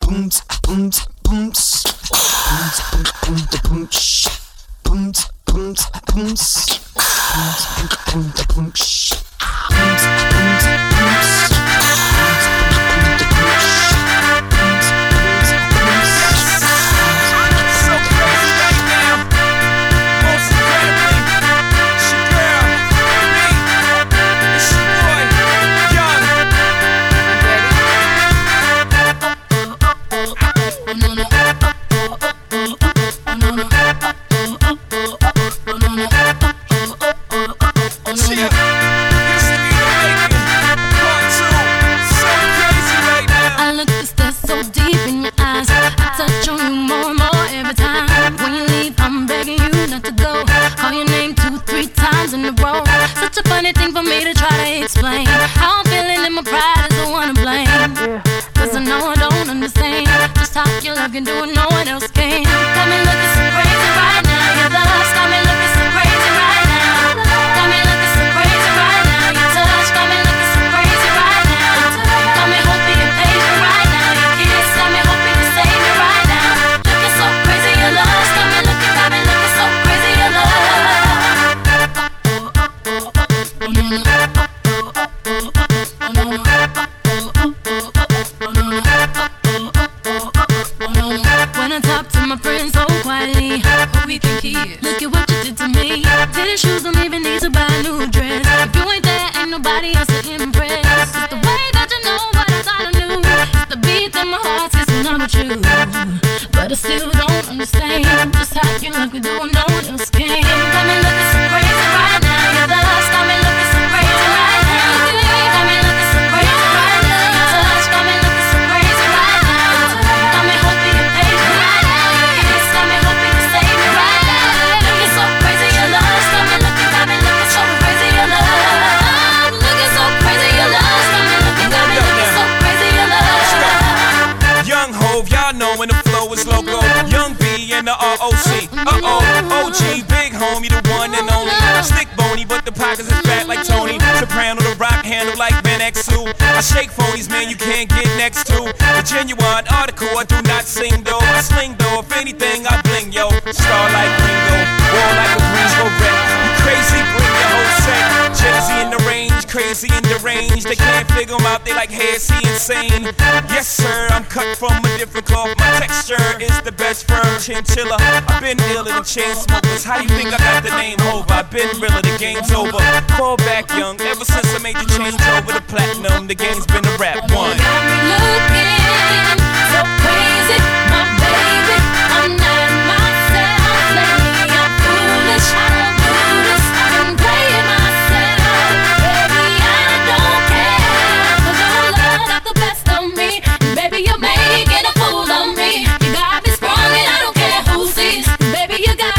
Chinchilla, I've been dealing with chain smokers. How you think I got the name over? I've been realer, the game's over. Fall back young, ever since I made the change over to platinum, the game's been a rap one. Got me looking so crazy, my baby. I'm not myself lately. I'm foolish, I don't do this. I've been playing myself, baby. I don't care, 'cause your love got the best of me, and baby, you're making a fool of me. You got me sprung and I don't care who sees. Baby, you got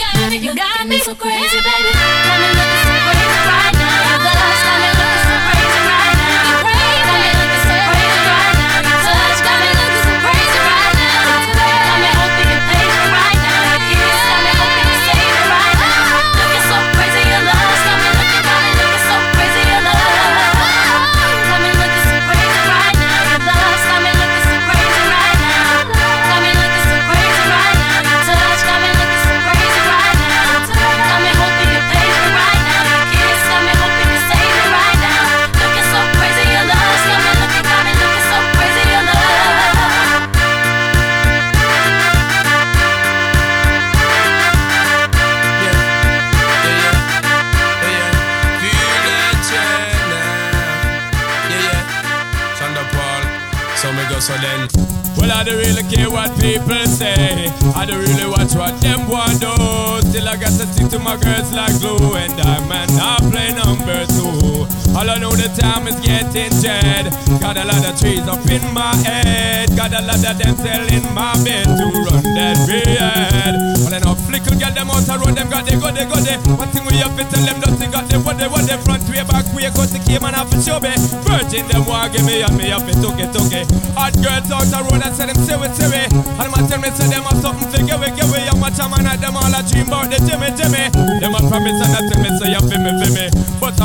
me so crazy, baby. Got me looking so crazy right now. Your love's got me looking so crazy right now. You're crazy, got me looking so crazy right now. Your touch got me looking so crazy right now. Got me hoping you're patient right now. Your kiss got me hoping you save me right now. Looking so crazy, your love's got me looking so crazy, your love. Got me looking so crazy right now. Your love's got me looking so crazy right now. Got me looking so crazy right now. Your touch got me looking so crazy right now. Got me hoping you're patient right now. Your kiss got me hoping you save me right now. Looking so crazy, your love's got me looking so crazy, your love. So me go so then. Well, I don't really care what people say. I don't really watch what them want do. Still I got to stick to my girls like glue. And I'm not play number two. All I know the time is getting jet. Got a lot of trees up in my head. Got a lot of them telling my bed to run that bed. But I know flickle get them out the road. Them got they go. One thing we have to tell them nothing got them what they front way back way. Cause the came and have to show me. Virgin them want give me and me have to took it. Hot girls out the road and say them say we. And my tell me say them have something to give we. And my chairman and them all a dream about the Jimmy. Them a promise and I tell me say you feel me. But I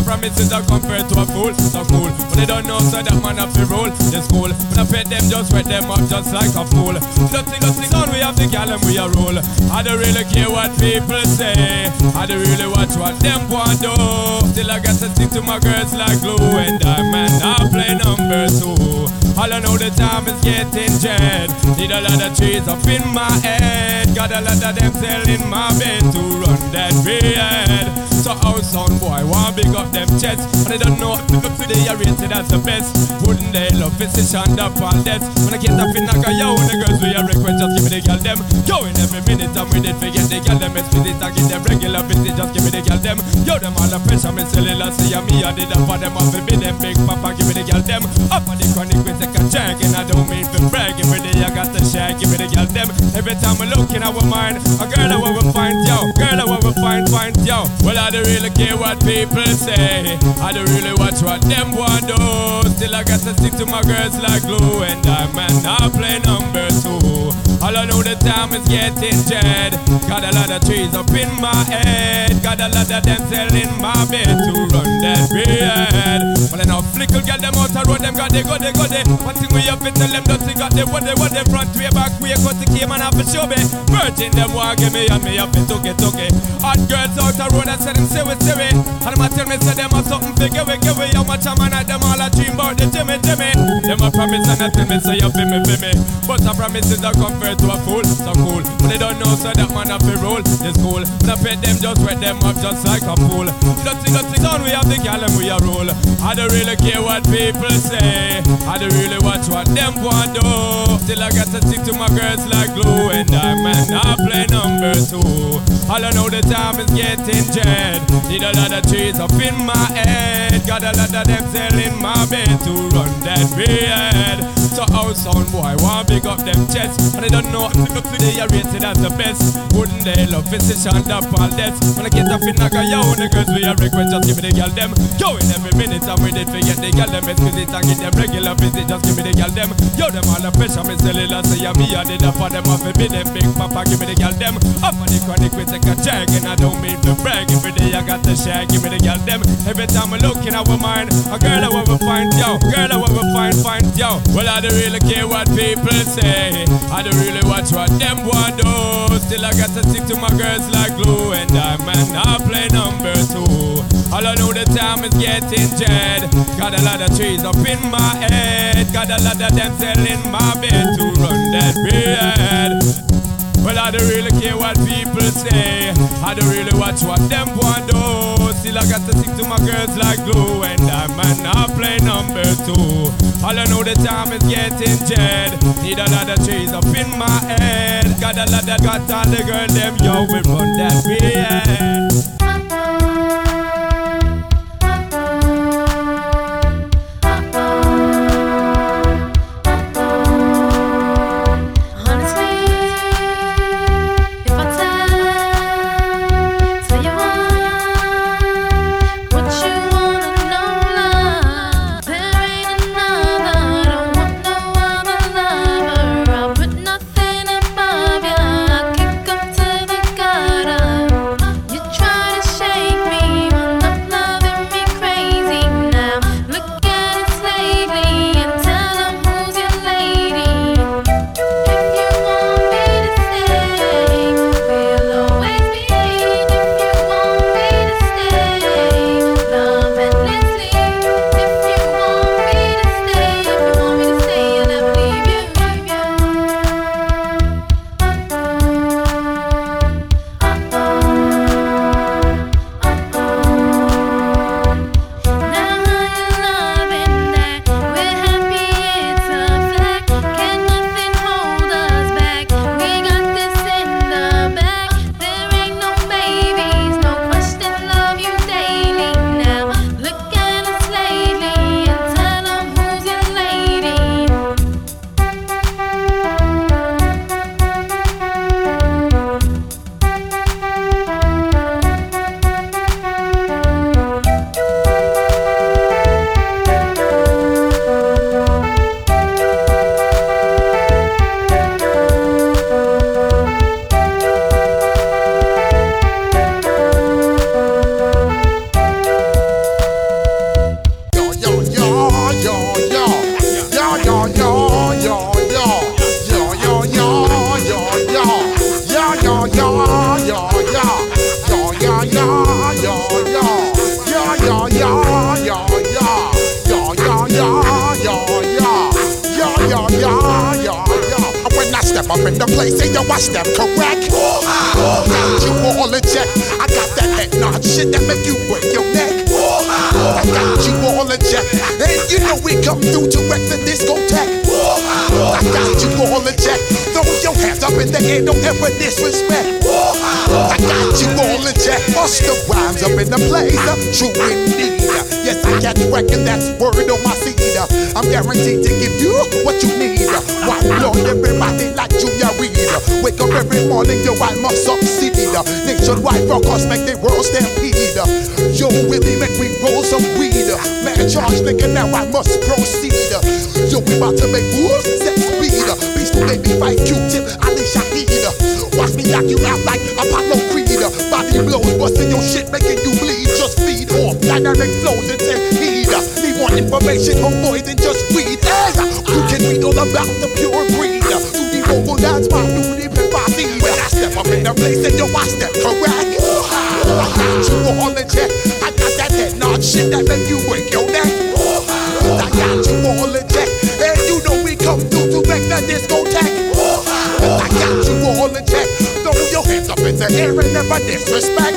promises are compared to a fool. So cool, but they don't know so that man have to roll. The school, when I pet them, just wet them up just like a fool. Dirty son, we have the gal and we a roll. I don't really care what people say. I don't really watch what them want do. Still I got to stick to my girls like glue. And diamond, I play number 2. All I know the time is getting jet. Need a lot of trees up in my head. Got a lot of them selling my bed to run that bed. So how sound boy want big up them chest. But they don't know if they are rated as the best. Wouldn't they love physician up all that. When I get up in Naka, yo, the girls we are request, just give me the girl them. Yo, in every minute I'm with it, forget the girl them. Explicit, I give them regular visit, just give me the girl them. Yo, them all the pressure, me cellular, see me, I did up for them. Off be them big papa, give me the girl them. Up on the chronic, we take a check. And I don't mean to brag, every day I got the shag, give me the girl them. Every time I look in our mind, a girl I want to find, yo. Girl I want to find, yo. Well, I don't really care what people say. I don't really watch what them want do. Still I got to stick to my girls like glue. And diamond, I play number 2. All I know the time is getting jet. Got a lot of trees up in my head. Got a lot of them selling my bed to run that bed. Well, I know flickle get them out the road. Them got they go. One thing we have to tell them, nothing got they what they front way back way. Cause the came and have to show me. Virgin them want give me and me have to took it. Hot girls out the road and say them say we. And I tell me say them have something to give away. How much a man at them all a dream about the Jimmy. Them a promise and I tell me say you feel me. But the promises are compared to a fool. So cool, but they don't know so that man have to roll. This cool, when I pet them just wet them up just like a fool. Dirty son, we have the gal and we a roll. I don't really care what people say. I don't really watch what them want do. Still I got to stick to my girls like glue. And diamond, I play number 2. All I know the time is getting jet. Need a lot of trees up in my head. Got a lot of them selling my bed to run that bed. So how sound boy want big up them chests. And they don't know if they are rated as the best. Wouldn't they love physician up all that. When I get up in Naka, yo, the girls we are request, just give me the girl them. Yo, in every minute I'm with it, forget the girl them. Visit and get them regular visit, just give me the girl them. Yo, them all the pressure, me cellular, say me, I did up for them. Off be them big papa, give me the girl them. Up on the chronic, we take a check. And I don't mean to brag, every day I got the shag, give me the girl them. Every time I look in our mind, a girl I want to find, yo. Girl I want to find, yo. Well, I don't really care what people say. I don't really watch what them want do. Still I got to stick to my girls like glue. And diamond, I play number 2. All I know the time is getting jet. Got a lot of trees up in my head. Got a lot of them selling my bed to run that bed. Well, I don't really care what people say. I don't really watch what them want do. Still I got to stick to my girls like glue. And diamond, I play number 2. All I know the time is getting jet. Need a lot of trees up in my head. Got a lot of got all the girls them, yo, we run that bed. Try to When I step up in the place, and yo, I step correct. Got you all in check. I got that head nod shit that make you break your neck. I got you all in check. And you know we come through to wreck the discotheque. I got you all in check. Throw your hands up in the air, don't ever disrespect. I got you all in check. Bust the rhymes up in the place, true indeed. Yes, I can reckon that's word on my seed. I'm guaranteed to give you what you need. Why Lord, everybody like Julia Reed. Wake up every morning, yo, I must succeed. Nationwide rockers make the world stampede. Yo, really make me roll some weed. Man, charge nigga, now I must proceed. Yo, we about to make moves, set speed. Beast baby, fight Q-tip, Ali Shaheed. Watch me knock you out like Apollo Creed. Body blows, busting your shit, making you bleed. Just feed off dynamic flows and take heed. Need more information, homeboy, than just weed. Hey, you can read all about the pure breed. Do the vocal dance, my new deep in my seed. When I step up in the place, and yo, I step correct. I got you all in check. I got that head nod shit that make you break your neck. I got you all in check. And you know we come through to wreck the discotheque. I got you all in check. Throw your hands up in the air and never disrespect.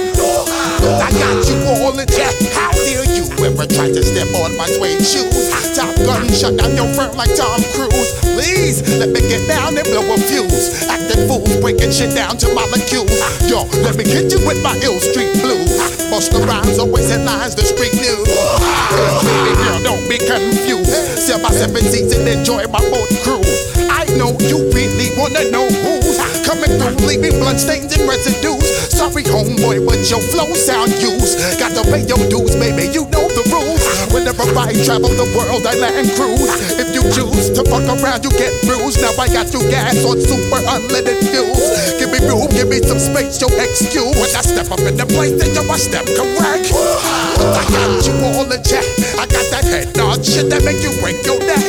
I got you all in check. How dare you ever try to step on my suede shoes? Top gun shut down your firm like Tom Cruise. Please let me get down and blow a fuse. Acting fools breaking shit down to molecules. Yo, let me get you with my ill street blues. Bust the rhymes, always headlines, the street news. Baby girl, don't be confused. Sail by 7 seas and enjoy my boat cruise. I know you really wanna know who's coming through, leaving blood stains and residues. Sorry, homeboy, but your flow sound used. Got to pay your dues, baby, you know the rules. Whenever I travel the world, I land cruise. If you choose to fuck around, you get bruised. Now I got you gas on super unleaded fuels. Give me room, give me some space, your excuse. When I step up in the place, then yo, I step correct. I got you all in check. I got that head nod shit that make you break your neck.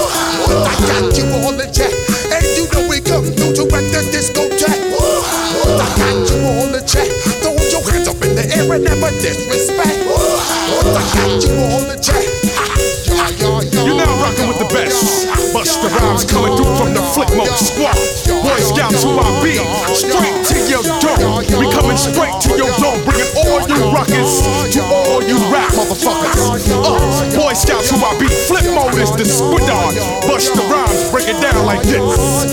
I got you all in check. And you know we come through to wreck the discotheque. I got you all in check. Throw your hands up in the air and never disrespect. I got you all in check. You're now rocking with the best. Bust the rhymes coming through from the Flick Mode Squad. Boy Scouts who I be. Straight to your door. We coming straight to your door. Bringing all you rockers to all you rap motherfuckers. Boy Scouts who I be. Flip Mode is the squad. Bust the rhymes, break it down like this.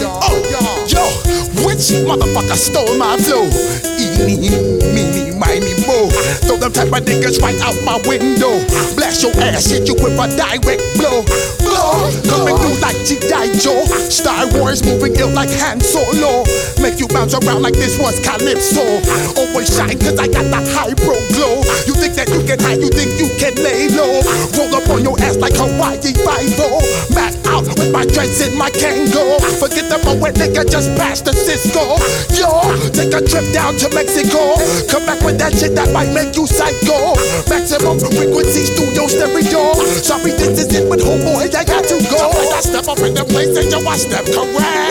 Yo, which motherfucker stole my flow? Eeny, meeny, miny, mo. Throw them type of niggas right out my window. Blast your ass, hit you with a direct blow. Blow, coming through like G.I. Joe. Star Wars moving ill like Han Solo. Make you bounce around like this was Calypso. Always shine cause I got the high pro glow. You think that you can hide, you think you can lay low. Roll up on your ass like Hawaii 5-0. Matt out with my dreads in my Kango. Forget the wet nigga, just pass the Cisco. Yo, take a trip down to Mexico. Come back with that shit that might make you psycho. Maximum frequency studio stereo. Sorry, this is it, but homeboy, I got to go. When I step up in the place, and yo, I step correct.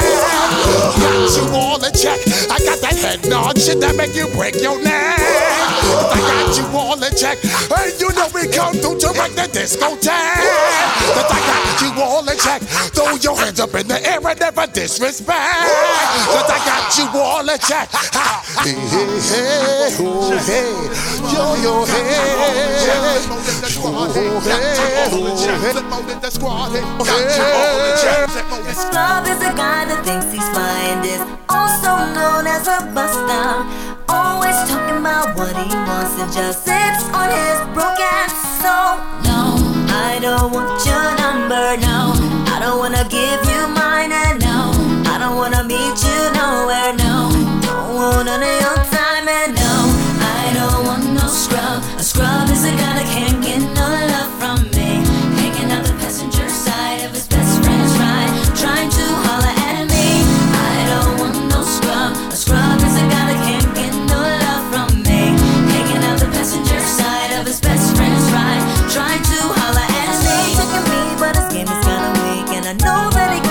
Got you all in check. I got that head nod shit that make you break your neck. I got you all in check. And you know we come through to wreck the discotheque. That I got you all in check. Throw your hands up in the air and never disrespect. That I got you all in check. Hey, hey, hey, oh, hey. Yo, yo, hey. This club is a guy that thinks he's flying this, also known as a buster. Always talking about what he wants and just sips on his broken soul. No, I don't want your number, no. I don't wanna give you mine, and no, I don't wanna meet you nowhere, no. Don't want none of your time, and no, I don't want no scrub. A scrub is a guy that can't get no love from me. Hanging out the passenger side of his best friend's ride, trying to holler at me. I don't want no scrub. A scrub is a guy that can't get no love from me. Hanging out the passenger side of his best friend's ride, trying to holler at me. He's looking at me, but his game is kinda weak, and I know that he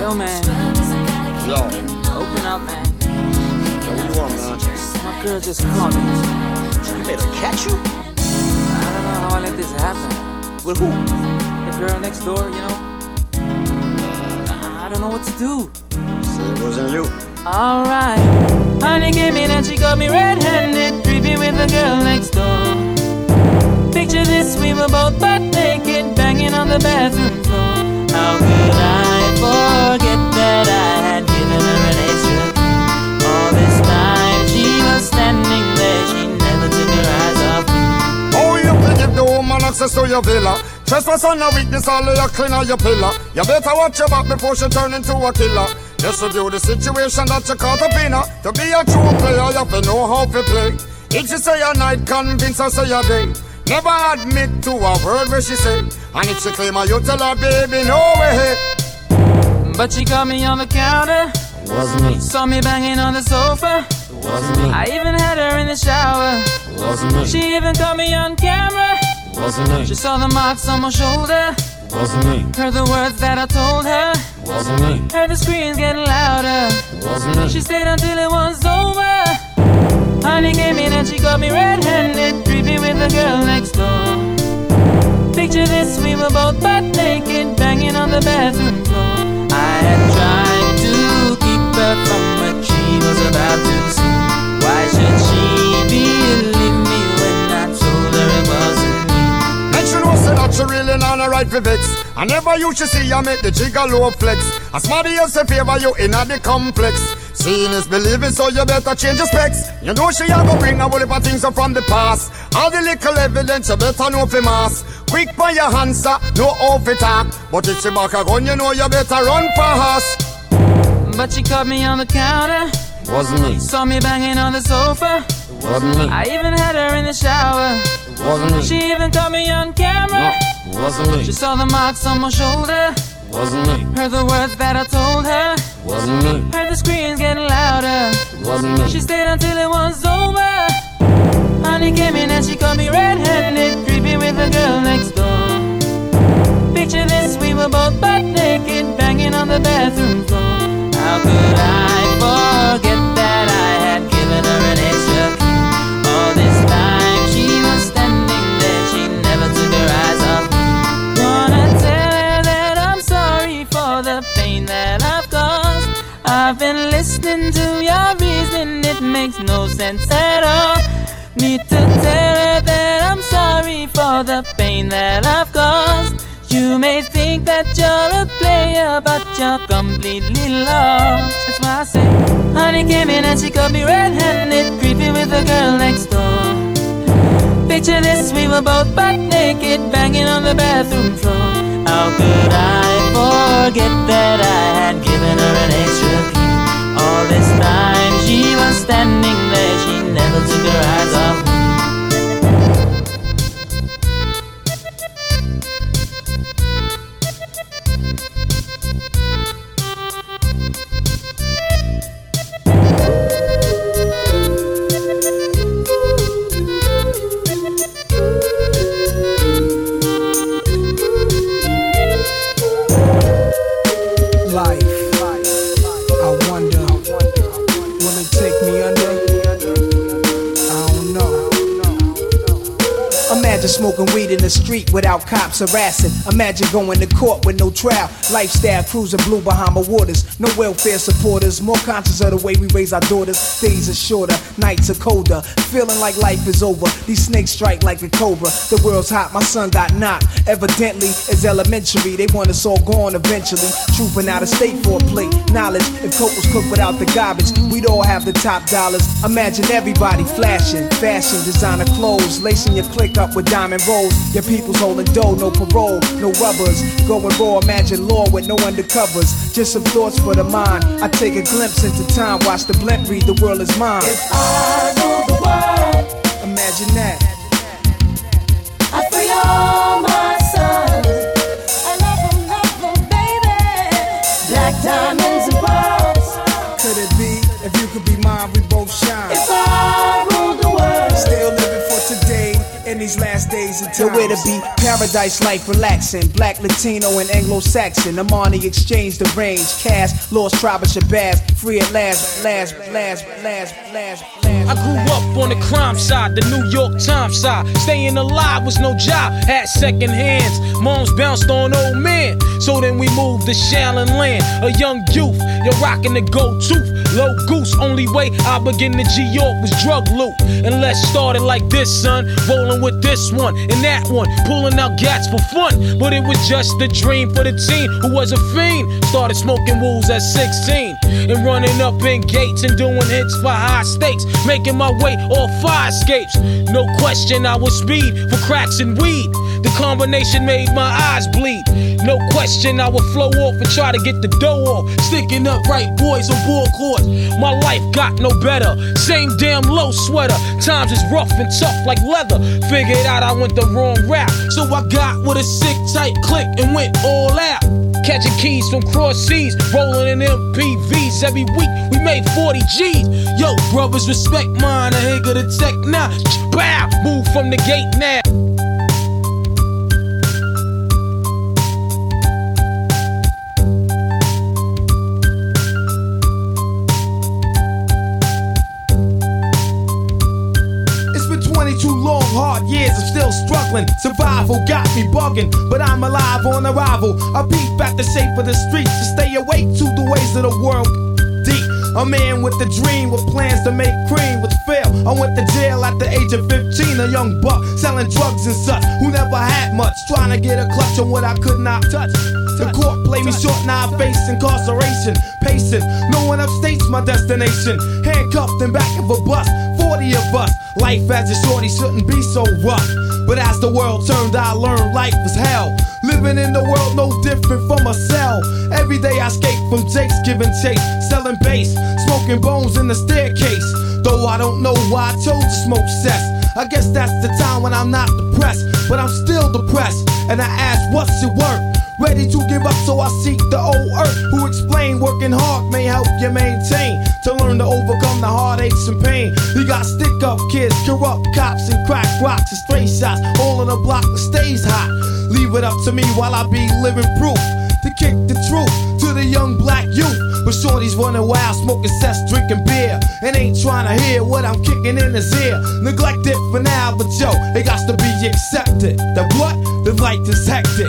Yo, man. Yo. Open up, man. Yo, what you want, man? My girl just caught me. You made her catch you? I don't know how I let this happen. With who? The girl next door, you know? I don't know what to do. So it wasn't you. Alright. Honey came in and she got me red-handed, creepy with the girl next door. Picture this, we were both butt naked, banging on the bathroom floor. How could I forget that I had given her an extra key? All this time she was standing there, she never took her eyes off me. Oh, you can give the woman access to your villa. Trespass on a weakness, all of your clean on your pillar. You better watch your back before she turn into a killer. Just review the situation that you caught up in her. To be a true player, you have to know how to play. If she say a night, convince her say a day. Never admit to a word where she say. And if she claim her, you tell her, baby, no way. But she caught me on the counter. Wasn't me. Saw me banging on the sofa. Wasn't me. I even had her in the shower. Wasn't me. She even caught me on camera. Wasn't me. She saw the marks on my shoulder. Wasn't me. Heard the words that I told her. Wasn't me. Heard the screams getting louder. Wasn't me. She stayed until it was over. Honey came in and she got me red-handed, creepy with the girl next door. Picture this, we were both butt naked, banging on the bathroom floor. I had tried to keep her from what she was about to see. Why should she believe me when I told her it wasn't me? And she know say that she really not a right for vex. I never used to see her make the gigolo flex. As somebody else in favor you in the complex. Seeing is believing, so you better change your specs. You know she a go bring a whole heap of things up from the past. All the little evidence you better know for mass. Quick by your answer, no off it talk. But if she back a gun, you know you better run fast. But she caught me on the counter. Wasn't me. Saw me banging on the sofa. Wasn't me. I even had her in the shower. Wasn't me. She even caught me on camera. Wasn't me. She saw the marks on my shoulder. Wasn't me. Heard the words that I told her. Wasn't me. Heard the screams getting louder. Wasn't me. She stayed until it was over. Honey came in and she caught me red-handed, creepy with the girl next door. Picture this, we were both butt naked, banging on the bathroom floor. How could I forget that I had given her an extra key? All this time she was standing there, she never took her eyes off me. Wanna tell her that I'm sorry for the pain that I've caused. I've been listening to your reasoning, it makes no sense at all. Need to tell her that I'm sorry for the pain that I've caused. You may think that you're a player, but you're completely lost. That's why I say, honey came in and she caught me red-handed, creepy with the girl next door. Picture this, we were both butt naked, banging on the bathroom floor. How could I forget that I had given her an extra key? All this time she was standing there, she never took her eyes off me. Smoking weed in the street without cops harassing. Imagine going to court with no trial. Lifestyle cruising blue Bahama waters. No welfare supporters. More conscious of the way we raise our daughters. Days are shorter, nights are colder. Feeling like life is over. These snakes strike like a cobra. The world's hot, my son got knocked. Evidently, it's elementary. They want us all gone eventually. Trooping out of state for a plate. Knowledge, if coke was cooked without the garbage, we'd all have the top dollars. Imagine everybody flashing. Fashion, designer clothes. Lacing your click up with diamond rolls. Your people's holding dough, no parole, no rubbers. Going raw, imagine law with no undercovers. Just some thoughts for the mind. I take a glimpse into time, watch the blimp read, the world is mine. If I rule the world, imagine that. I free all my sons. I love them, baby. Black diamonds and pearls. Could it be, if you could be mine, we both shine. If I rule the world, still living for today. In these these last days and times. Where to be paradise life relaxing. Black, Latino, and Anglo-Saxon. Amani exchange the range. Cash, lost tribe of Shabazz. Free at last. I grew up on the crime side, the New York Times side. Staying alive was no job, had second hands. Moms bounced on old men, so then we moved to Shaolin Land. A young youth, you're rocking the gold tooth. Low goose, only way I began to G-York was drug loot. And let's start it like this, son. Rolling with this one and that one, pulling out gats for fun. But it was just a dream for the teen who was a fiend. Started smoking wools at 16 and running up in gates and doing hits for high stakes. Making my way off fire escapes. No question I was speed for cracks and weed. The combination made my eyes bleed. No question I would flow off and try to get the dough off. Sticking up right boys on board course. My life got no better. Same damn low sweater. Times is rough and tough like leather. Figured out I went the wrong route. So I got with a sick tight click and went all out. Catching keys from cross seas, rolling in MPVs. Every week we made 40 G's. Yo, brothers, respect mine. I ain't gonna tech now. Bow, move from the gate now. Too long, hard years, I'm still struggling. Survival got me bugging, but I'm alive on arrival. I peep at the shape of the streets to stay awake to the ways of the world. Deep, a man with a dream, with plans to make cream, with fail. I went to jail at the age of 15, a young buck selling drugs and such, who never had much, trying to get a clutch on what I could not touch. The court played me short, now I face incarceration. Pacing, no one upstates my destination. Handcuffed in back of a bus, 40 of us. Life as a shorty shouldn't be so rough. But as the world turned, I learned life was hell. Living in the world no different from a cell. Every day I escape from Jake's giving chase, selling bass, smoking bones in the staircase. Though I don't know why I chose to smoke cess. I guess that's the time when I'm not depressed, but I'm still depressed. And I ask, what's it worth? Ready to give up, so I seek the old earth, who explain working hard may help you maintain, to learn to overcome the heartaches and pain. You got stick up kids, corrupt cops, and crack rocks and stray shots, all in a block that stays hot. Leave it up to me while I be living proof to kick the truth to the young black youth. But shorties running wild, smoking cess, drinking beer, and ain't trying to hear what I'm kicking in his ear. Neglected for now, but yo, it got to be accepted. That what? The life is hectic.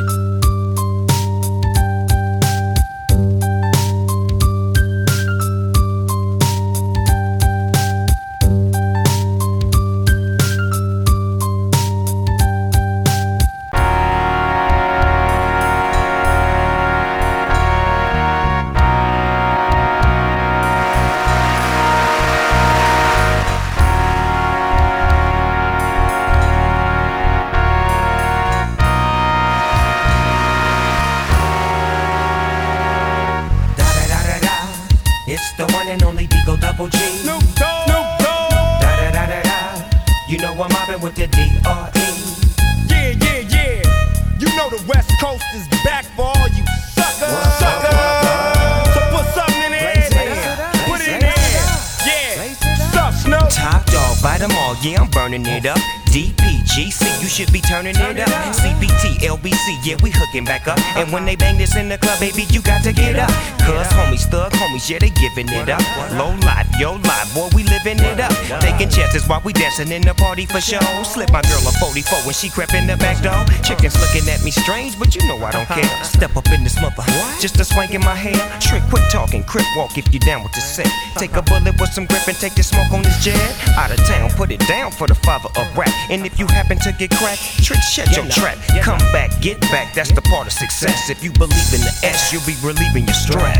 It's the one and only Digo Double G. Snoop Dogg. Da da da da da. You know I'm mobbing with the D.R.E. Yeah, yeah, yeah. You know the West Coast is back for all you suckers. So put something in there. Put it in there. Yeah. Suck, Snoop. Top dog, bite them all. Yeah, I'm burning it up. DPGC, you should be turning it up. CBT, LBC, yeah, we hooking back up. And when they bang this in the club, baby, you got to get up. Cuz homies, thug homies, yeah, they giving it up. Low life, yo life, boy, we living it up. Taking chances while we dancing in the party for show. Slip my girl a 44 when she crept in the back door. Chickens looking at me strange, but you know I don't care. Step up in this mother, just a swank in my hair. Trick, quit talking, crip walk if you down with the set. Take a bullet with some grip and take the smoke on this jet. Out of town, put it down for the father of rap. And if you happen to get cracked, trick, shut your trap. Come back, get back, that's the part of success. If you believe in the S, you'll be relieving your stress.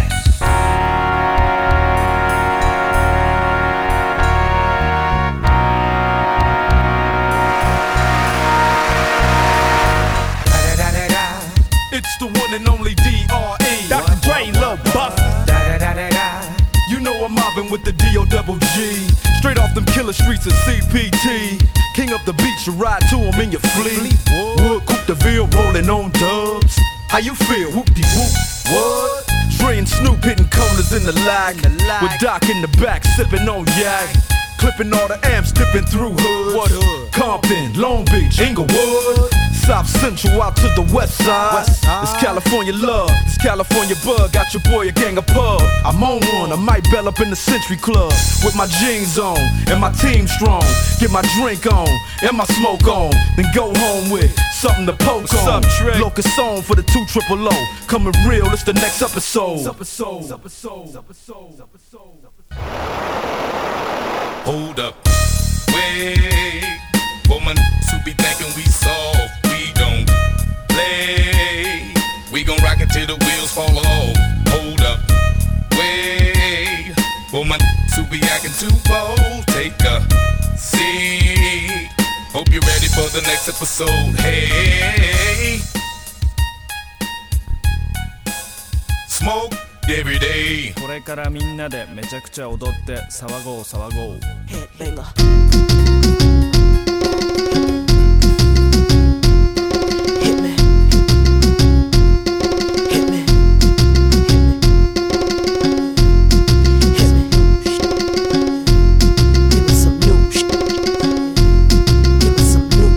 It's the one and only D.R.E. Dr. Dre, Lil Buster. You know I'm mobbing with the D.O.Double-G. Straight off them killer streets of CPT. King up the beach, you ride to him in your fleet. Wood, Coupe de Ville, rolling on dubs. How you feel? Whoop-de-whoop. What? Dre and Snoop hitting corners in the lag. With Doc in the back, sipping on yak. clipping all the amps, dipping through hoods. What hood? Compton, Long Beach, Inglewood, South Central out to the west side. It's California love, it's California bug. Got your boy a gang of pub. I'm on one, I might bell up in the Century Club with my jeans on and my team strong. Get my drink on and my smoke on, then go home with something to poke What's on. up, Trey? Locus on for the 200 coming real. It's the next episode. Hold up, wait, woman, who be thinking we soft, we don't play. We gon' rock it till the wheels fall off. Hold up, wait, woman, who be acting too bold, take a seat. Hope you're ready for the next episode. Hey, smoke every day. これからみんなでめちゃくちゃ踊って騒ごう騒ごう。 Headbanger. Hit me. Hit me. Hit me. Give me some new. Give me some new.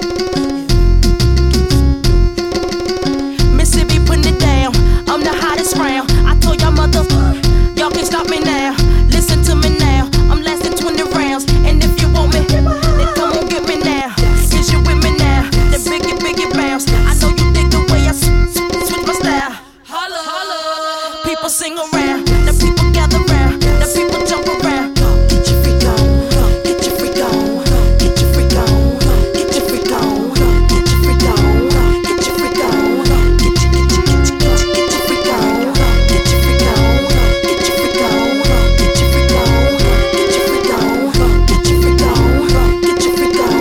Mississippi putting it down. I'm the hottest round. I told y'all y'all can't stop me now. Listen to me now. I'm lasting 20 rounds. And if you want me, then come on get me now. Is you with me now? The biggie bounce. I know you dig the way I switch my style. Holla, holla. People sing around. The people gather round. The people jump around. Get your freak on. Get your freak on. Get your freak on. Get your freak on. Get your freak on. Get your freak on. Get your freak on. Get your freak on. Get your freak on. Get your freak on. Get your freak on. Get your freak on. Get your freak on. Get your freak on.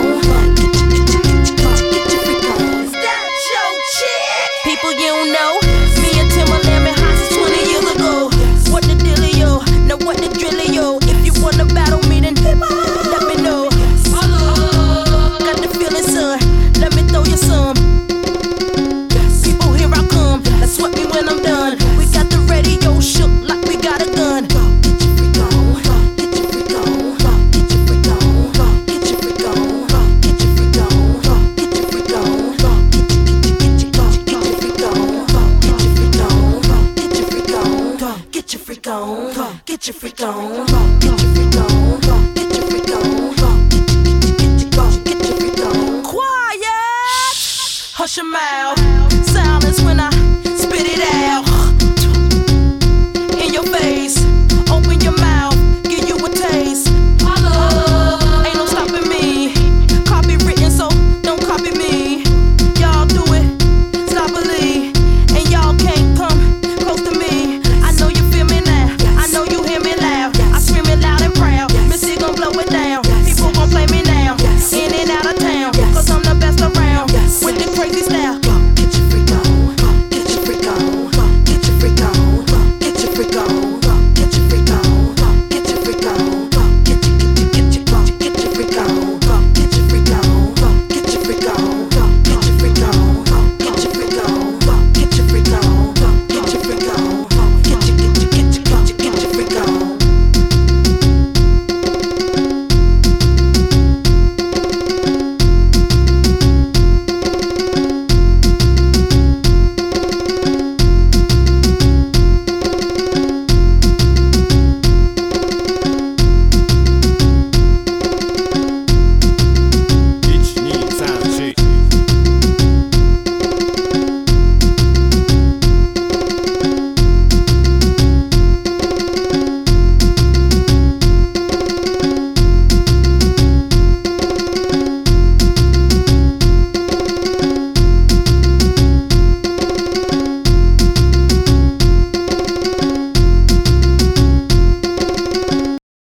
Stop your chick. People you don't know, me and Timberland been hot since 20 years ago. What the dealio? Now what the drillio? If you wanna battle me, then let me know. Got the feeling, son. Let me throw you some. People, here I come. Now sweat me when I'm done. We got the radio shook like we got a gun. Get your freak on. Get your freak on. Get your freak on. Get your freak on. Get your freak on. Get your freak on. Get your freak on. Get your freak on. Get your freak on. Get your freak on. Get your freak on. Get your freak on. Get your freak on. Get your freak on. Get your freak on. Quiet. Hush your mouth.